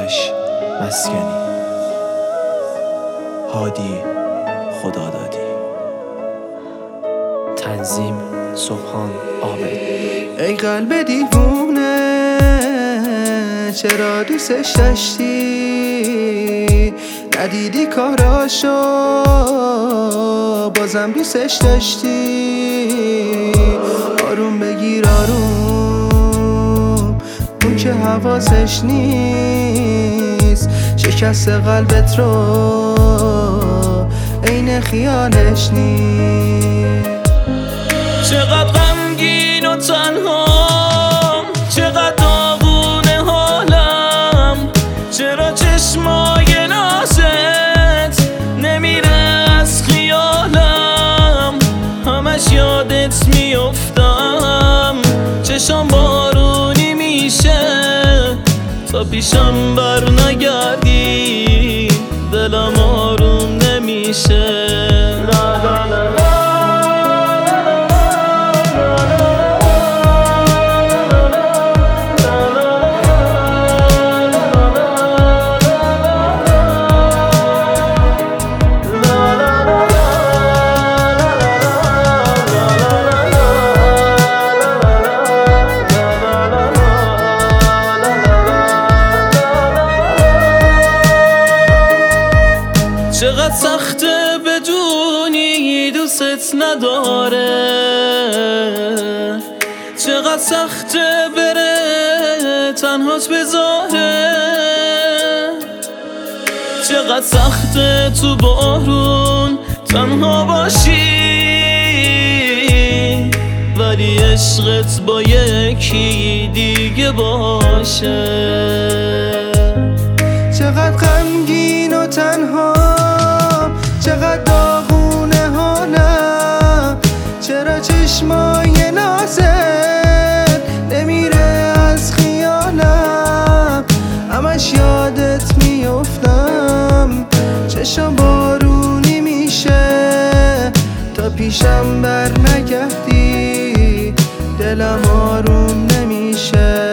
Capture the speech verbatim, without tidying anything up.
آتش مسکنی. هادی خدا دادی. تنظیم سبحان عابد. ای قلب دیوونه چرا دوستش داشتی؟ ندیدی کاراشو بازم دوستش داشتی؟ آروم بگیر آروم، اون که حواسش نیست شکست قلبت رو عین خیالش نیست. چقدر غمگین و تنهام، چقدر داغونه حالم، چرا چشمای نازت نمیره از خیالم؟ همش یادت میافتم، چشام بارونی میشه تا پیشم بر نگردی، دلم آروم نمیشه. لا لا لا لا. چقدر سخته بدونی دوست نداره، چقدر سخته بره تنهاش بذاره، چقدر سخته تو بارون تنها باشی ولی عشقت با یکی دیگه باشه. چقدر غمگین و تنها، چقدر داغونه حالم، چرا چشمای نازت نمیره از خیالم؟ همش یادت میافتم، چشم بارونی میشه تا پیشم بر نگردی، دلم آروم نمیشه.